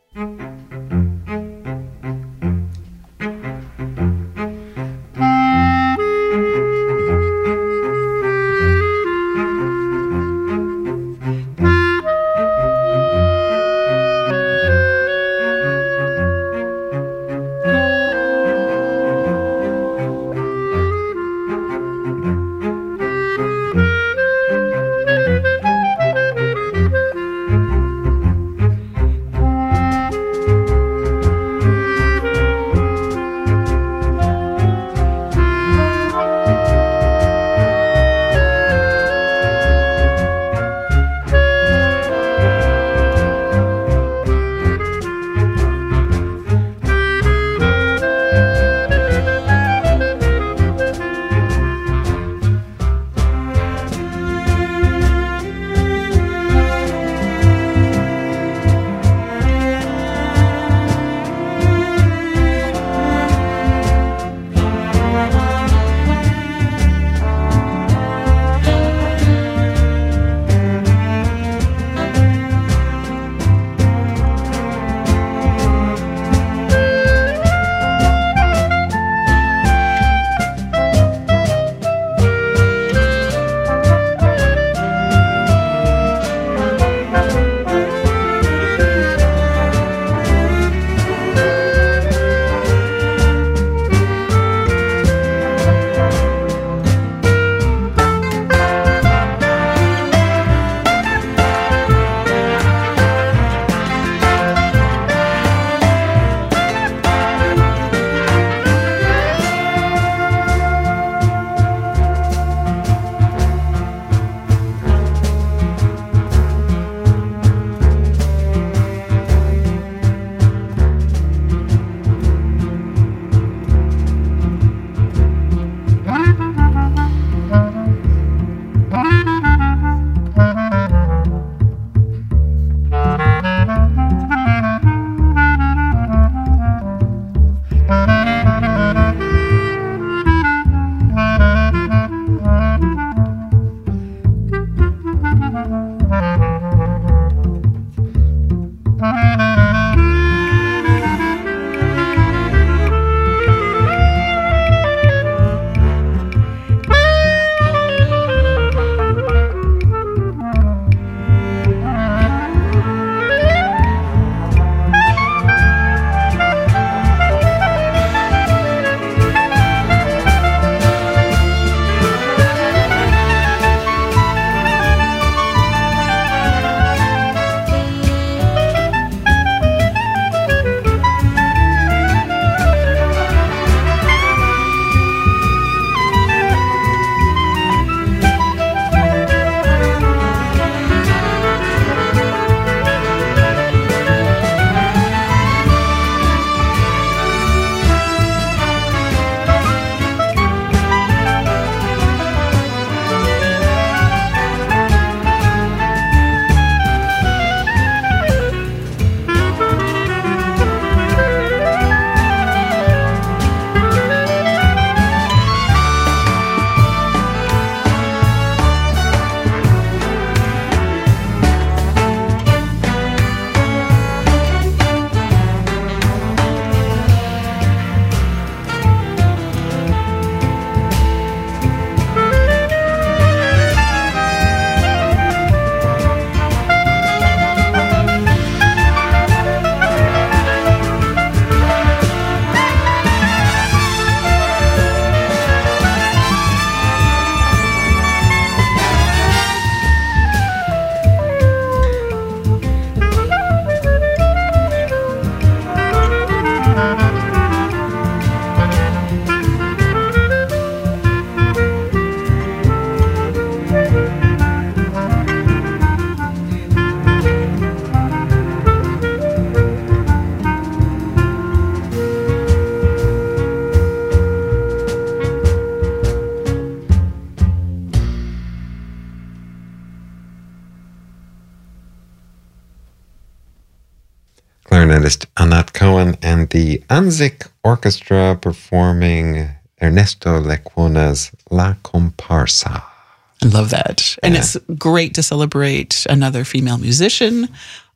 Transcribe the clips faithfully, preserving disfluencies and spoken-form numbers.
clarinetist Anat Cohen and the Anzik Orchestra performing Ernesto Lecuona's La Comparsa. I love that. And Yeah. it's great to celebrate another female musician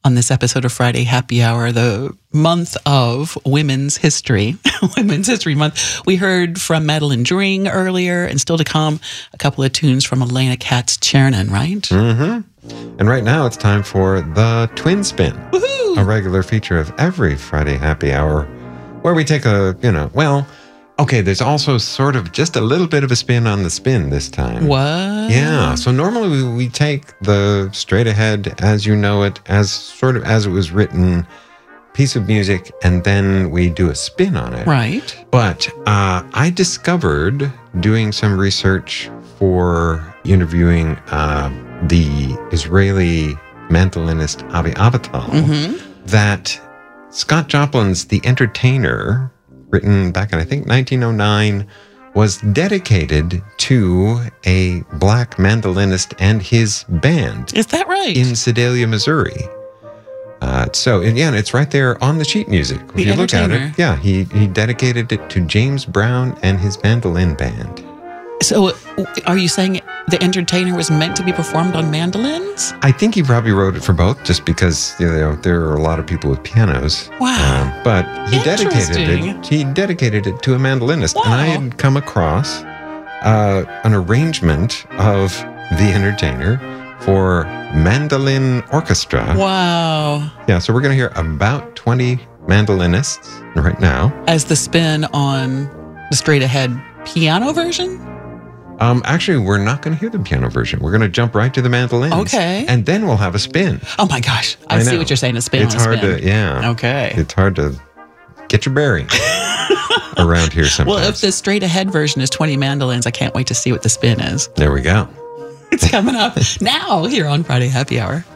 on this episode of Friday Happy Hour, the month of Women's History, Women's History Month. We heard from Madeline Dring earlier, and still to come, a couple of tunes from Elena Katz-Chernin, right? Mm-hmm. And right now it's time for the Twin Spin, Woohoo! A regular feature of every Friday Happy Hour, where we take a, you know, well, okay, there's also sort of just a little bit of a spin on the spin this time. What? Yeah, so normally we, we take the straight ahead, as you know it, as sort of as it was written, piece of music, and then we do a spin on it. Right. But uh, I discovered, doing some research for interviewing uh, the Israeli mandolinist Avi Avital, Mm-hmm. that Scott Joplin's The Entertainer, written back in, I think, nineteen oh nine, was dedicated to a black mandolinist and his band Is that right? in Sedalia, Missouri. Uh, so, and yeah, it's right there on the sheet music. If The you look at Entertainer. it, yeah, he, he dedicated it to James Brown and his mandolin band. So, are you saying The Entertainer was meant to be performed on mandolins? I think he probably wrote it for both, just because, you know, there are a lot of people with pianos. Wow. Um, but he dedicated Interesting. it. He dedicated it to a mandolinist, and I Wow. had come across uh, an arrangement of The Entertainer for mandolin orchestra. Wow. Yeah, so we're going to hear about twenty mandolinists right now. As the spin on the straight ahead piano version? Um, actually, we're not going to hear the piano version. We're going to jump right to the mandolins. Okay. And then we'll have a spin. Oh my gosh. I, I see know. what you're saying. A spin It's on a hard spin. to, yeah. Okay. It's hard to get your bearings around here sometimes. Well, if the straight ahead version is twenty mandolins, I can't wait to see what the spin is. There we go. It's coming up now here on Friday Happy Hour.